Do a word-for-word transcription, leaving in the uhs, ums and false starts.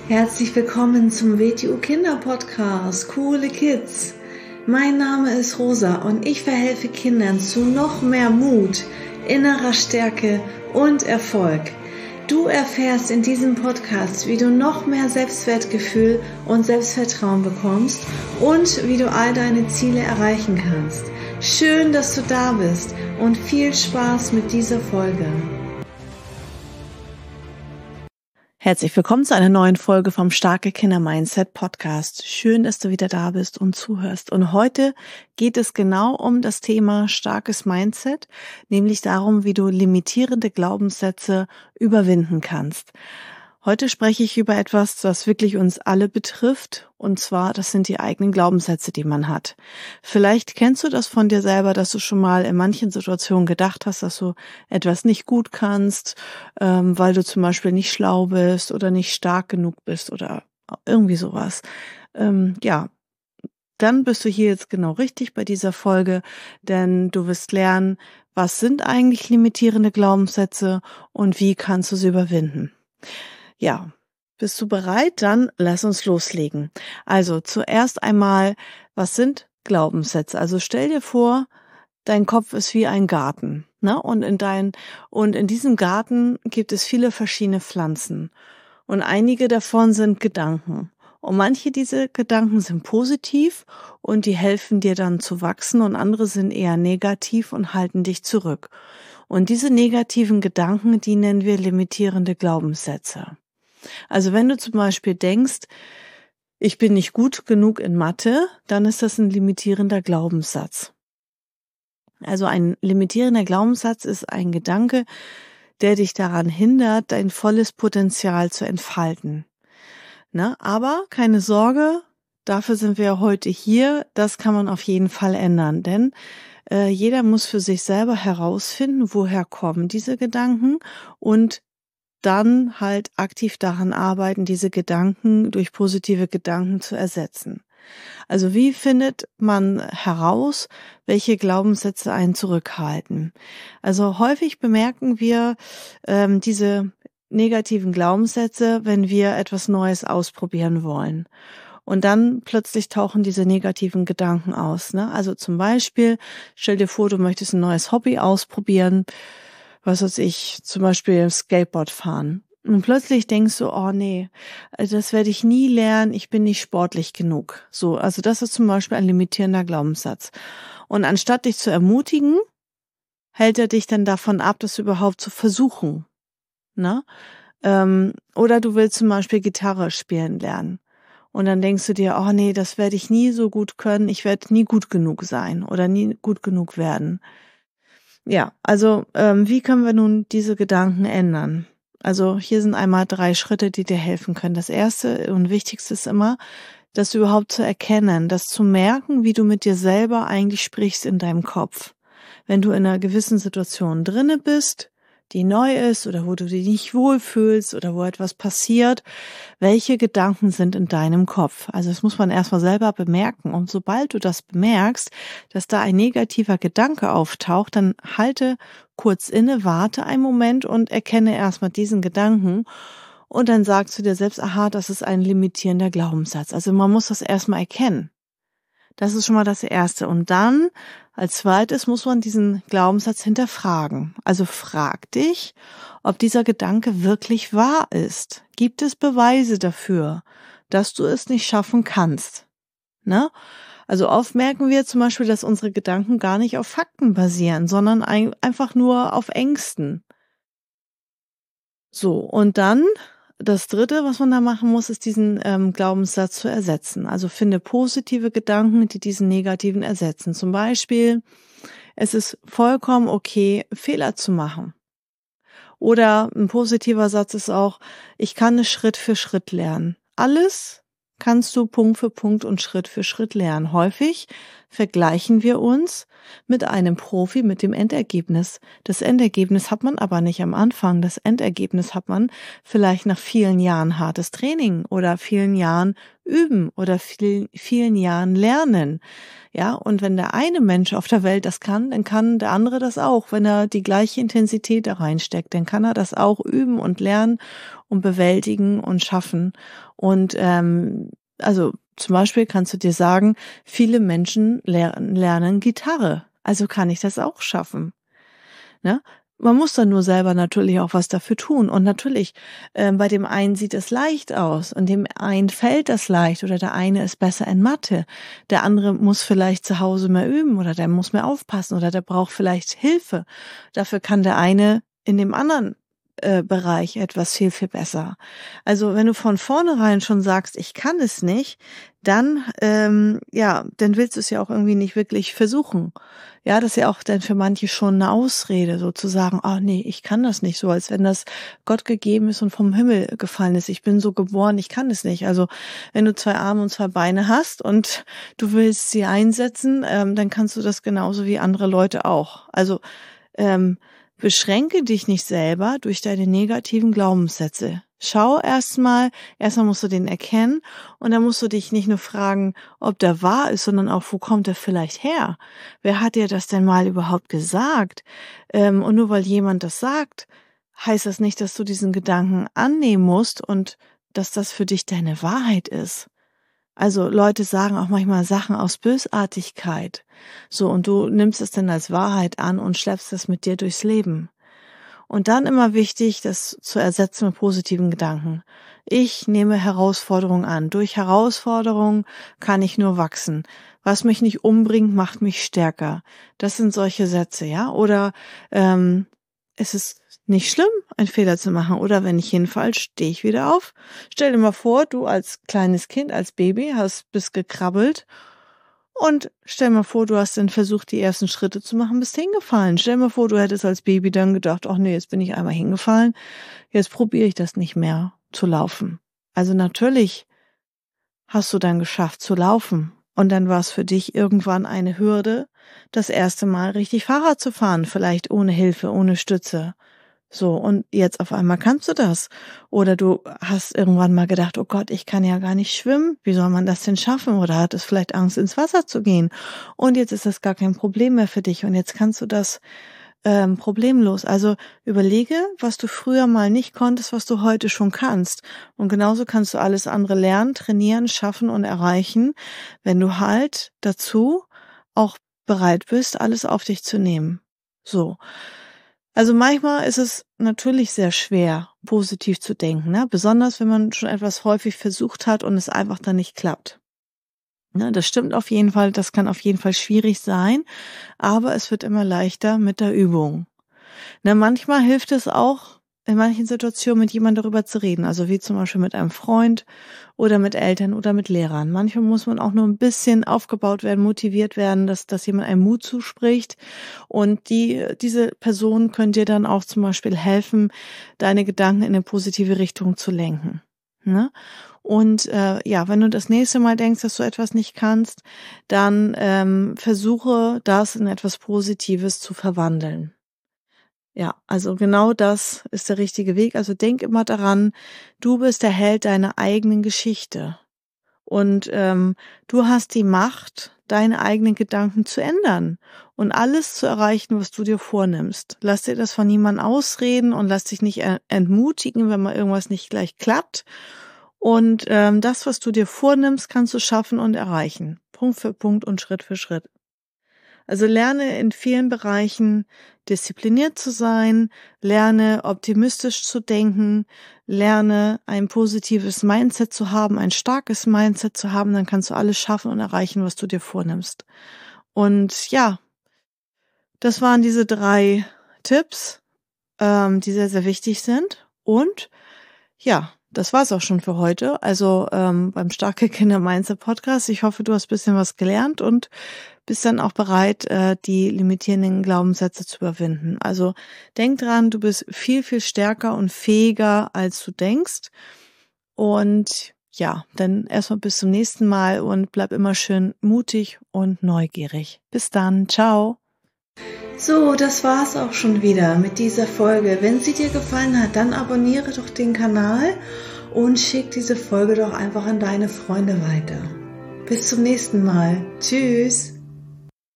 Herzlich willkommen zum W T U Kinder Podcast, Coole Kids. Mein Name ist Rosa und ich verhelfe Kindern zu noch mehr Mut, innerer Stärke und Erfolg. Du erfährst in diesem Podcast, wie du noch mehr Selbstwertgefühl und Selbstvertrauen bekommst und wie du all deine Ziele erreichen kannst. Schön, dass du da bist und viel Spaß mit dieser Folge. Herzlich willkommen zu einer neuen Folge vom Starke Kinder Mindset Podcast. Schön, dass du wieder da bist und zuhörst. Und heute geht es genau um das Thema starkes Mindset, nämlich darum, wie du limitierende Glaubenssätze überwinden kannst. Heute spreche ich über etwas, was wirklich uns alle betrifft, und zwar, das sind die eigenen Glaubenssätze, die man hat. Vielleicht kennst du das von dir selber, dass du schon mal in manchen Situationen gedacht hast, dass du etwas nicht gut kannst, ähm, weil du zum Beispiel nicht schlau bist oder nicht stark genug bist oder irgendwie sowas. Ähm, ja, dann bist du hier jetzt genau richtig bei dieser Folge, denn du wirst lernen, was sind eigentlich limitierende Glaubenssätze und wie kannst du sie überwinden. Ja, bist du bereit? Dann lass uns loslegen. Also zuerst einmal, was sind Glaubenssätze? Also stell dir vor, dein Kopf ist wie ein Garten, ne? Und in dein, und in diesem Garten gibt es viele verschiedene Pflanzen. Und einige davon sind Gedanken. Und manche dieser Gedanken sind positiv und die helfen dir dann zu wachsen und andere sind eher negativ und halten dich zurück. Und diese negativen Gedanken, die nennen wir limitierende Glaubenssätze. Also wenn du zum Beispiel denkst, ich bin nicht gut genug in Mathe, dann ist das ein limitierender Glaubenssatz. Also ein limitierender Glaubenssatz ist ein Gedanke, der dich daran hindert, dein volles Potenzial zu entfalten. Na, aber keine Sorge, dafür sind wir heute hier. Das kann man auf jeden Fall ändern, denn äh, jeder muss für sich selber herausfinden, woher kommen diese Gedanken und dann halt aktiv daran arbeiten, diese Gedanken durch positive Gedanken zu ersetzen. Also wie findet man heraus, welche Glaubenssätze einen zurückhalten? Also häufig bemerken wir ähm, diese negativen Glaubenssätze, wenn wir etwas Neues ausprobieren wollen. Und dann plötzlich tauchen diese negativen Gedanken aus. Ne? Also zum Beispiel, stell dir vor, du möchtest ein neues Hobby ausprobieren, was weiß ich, zum Beispiel Skateboard fahren. Und plötzlich denkst du, oh nee, das werde ich nie lernen, ich bin nicht sportlich genug. So, also das ist zum Beispiel ein limitierender Glaubenssatz. Und anstatt dich zu ermutigen, hält er dich dann davon ab, das überhaupt zu versuchen. Ne? Ähm, oder du willst zum Beispiel Gitarre spielen lernen. Und dann denkst du dir, oh nee, das werde ich nie so gut können, ich werde nie gut genug sein oder nie gut genug werden. Ja, also ähm, wie können wir nun diese Gedanken ändern? Also hier sind einmal drei Schritte, die dir helfen können. Das erste und wichtigste ist immer, das überhaupt zu erkennen, das zu merken, wie du mit dir selber eigentlich sprichst in deinem Kopf. Wenn du in einer gewissen Situation drinne bist, die neu ist oder wo du dich nicht wohlfühlst oder wo etwas passiert, welche Gedanken sind in deinem Kopf? Also das muss man erstmal selber bemerken. Und sobald du das bemerkst, dass da ein negativer Gedanke auftaucht, dann halte kurz inne, warte einen Moment und erkenne erstmal diesen Gedanken. Und dann sagst du dir selbst, aha, das ist ein limitierender Glaubenssatz. Also man muss das erstmal erkennen. Das ist schon mal das Erste. Und dann, als zweites, muss man diesen Glaubenssatz hinterfragen. Also frag dich, ob dieser Gedanke wirklich wahr ist. Gibt es Beweise dafür, dass du es nicht schaffen kannst? Ne? Also oft merken wir zum Beispiel, dass unsere Gedanken gar nicht auf Fakten basieren, sondern ein, einfach nur auf Ängsten. So, und dann das Dritte, was man da machen muss, ist diesen ähm, Glaubenssatz zu ersetzen. Also finde positive Gedanken, die diesen negativen ersetzen. Zum Beispiel, es ist vollkommen okay, Fehler zu machen. Oder ein positiver Satz ist auch, ich kann es Schritt für Schritt lernen. Alles kannst du Punkt für Punkt und Schritt für Schritt lernen. Häufig vergleichen wir uns mit einem Profi, mit dem Endergebnis. Das Endergebnis hat man aber nicht am Anfang. Das Endergebnis hat man vielleicht nach vielen Jahren hartes Training oder vielen Jahren Üben oder vielen, vielen Jahren Lernen. Ja, und wenn der eine Mensch auf der Welt das kann, dann kann der andere das auch. Wenn er die gleiche Intensität da reinsteckt, dann kann er das auch üben und lernen und bewältigen und schaffen. Und ähm, also zum Beispiel kannst du dir sagen, viele Menschen lernen, lernen Gitarre. Also kann ich das auch schaffen. Ne? Man muss dann nur selber natürlich auch was dafür tun. Und natürlich, äh, bei dem einen sieht es leicht aus und dem einen fällt das leicht oder der eine ist besser in Mathe. Der andere muss vielleicht zu Hause mehr üben oder der muss mehr aufpassen oder der braucht vielleicht Hilfe. Dafür kann der eine in dem anderen äh, Bereich etwas viel, viel besser. Also wenn du von vornherein schon sagst, ich kann es nicht, dann, ähm, ja, dann willst du es ja auch irgendwie nicht wirklich versuchen. Ja, das ist ja auch dann für manche schon eine Ausrede, sozusagen, ah nee, ich kann das nicht, so als wenn das Gott gegeben ist und vom Himmel gefallen ist. Ich bin so geboren, ich kann es nicht. Also wenn du zwei Arme und zwei Beine hast und du willst sie einsetzen, ähm, dann kannst du das genauso wie andere Leute auch. Also ähm, beschränke dich nicht selber durch deine negativen Glaubenssätze. Schau erstmal, erstmal musst du den erkennen und dann musst du dich nicht nur fragen, ob der wahr ist, sondern auch, wo kommt er vielleicht her? Wer hat dir das denn mal überhaupt gesagt? Ähm, und nur weil jemand das sagt, heißt das nicht, dass du diesen Gedanken annehmen musst und dass das für dich deine Wahrheit ist. Also Leute sagen auch manchmal Sachen aus Bösartigkeit. So, und du nimmst es dann als Wahrheit an und schleppst es mit dir durchs Leben. Und dann immer wichtig, das zu ersetzen mit positiven Gedanken. Ich nehme Herausforderungen an. Durch Herausforderungen kann ich nur wachsen. Was mich nicht umbringt, macht mich stärker. Das sind solche Sätze, ja? Oder ähm, es ist nicht schlimm, einen Fehler zu machen. Oder wenn ich hinfalle, stehe ich wieder auf. Stell dir mal vor, du als kleines Kind, als Baby, hast bist gekrabbelt. Und stell mal vor, du hast dann versucht, die ersten Schritte zu machen, bist hingefallen. Stell mal vor, du hättest als Baby dann gedacht, ach nee, jetzt bin ich einmal hingefallen, jetzt probiere ich das nicht mehr zu laufen. Also natürlich hast du dann geschafft zu laufen. Und dann war es für dich irgendwann eine Hürde, das erste Mal richtig Fahrrad zu fahren, vielleicht ohne Hilfe, ohne Stütze. So, und jetzt auf einmal kannst du das. Oder du hast irgendwann mal gedacht, oh Gott, ich kann ja gar nicht schwimmen. Wie soll man das denn schaffen? Oder hattest vielleicht Angst, ins Wasser zu gehen? Und jetzt ist das gar kein Problem mehr für dich. Und jetzt kannst du das ähm, problemlos. Also überlege, was du früher mal nicht konntest, was du heute schon kannst. Und genauso kannst du alles andere lernen, trainieren, schaffen und erreichen, wenn du halt dazu auch bereit bist, alles auf dich zu nehmen. So. Also manchmal ist es natürlich sehr schwer, positiv zu denken, ne? Besonders wenn man schon etwas häufig versucht hat und es einfach dann nicht klappt. Ne, das stimmt auf jeden Fall, das kann auf jeden Fall schwierig sein, aber es wird immer leichter mit der Übung. Ne, manchmal hilft es auch, in manchen Situationen mit jemandem darüber zu reden, also wie zum Beispiel mit einem Freund oder mit Eltern oder mit Lehrern. Manchmal muss man auch nur ein bisschen aufgebaut werden, motiviert werden, dass, dass jemand einem Mut zuspricht und die, diese Person könnte dir dann auch zum Beispiel helfen, deine Gedanken in eine positive Richtung zu lenken. Ne? Und äh, ja, wenn du das nächste Mal denkst, dass du etwas nicht kannst, dann ähm, versuche das in etwas Positives zu verwandeln. Ja, also genau das ist der richtige Weg. Also denk immer daran, du bist der Held deiner eigenen Geschichte. Und ähm, du hast die Macht, deine eigenen Gedanken zu ändern und alles zu erreichen, was du dir vornimmst. Lass dir das von niemandem ausreden und lass dich nicht entmutigen, wenn mal irgendwas nicht gleich klappt. Und ähm, das, was du dir vornimmst, kannst du schaffen und erreichen. Punkt für Punkt und Schritt für Schritt. Also lerne in vielen Bereichen diszipliniert zu sein, lerne optimistisch zu denken, lerne ein positives Mindset zu haben, ein starkes Mindset zu haben, dann kannst du alles schaffen und erreichen, was du dir vornimmst. Und ja, das waren diese drei Tipps, ähm, die sehr, sehr wichtig sind. Und ja, das war's auch schon für heute. Also ähm, beim Starke Kinder Mindset Podcast. Ich hoffe, du hast ein bisschen was gelernt und bist dann auch bereit, äh, die limitierenden Glaubenssätze zu überwinden. Also denk dran, du bist viel, viel stärker und fähiger, als du denkst. Und ja, dann erstmal bis zum nächsten Mal und bleib immer schön mutig und neugierig. Bis dann, ciao. So, das war's auch schon wieder mit dieser Folge. Wenn sie dir gefallen hat, dann abonniere doch den Kanal und schick diese Folge doch einfach an deine Freunde weiter. Bis zum nächsten Mal. Tschüss.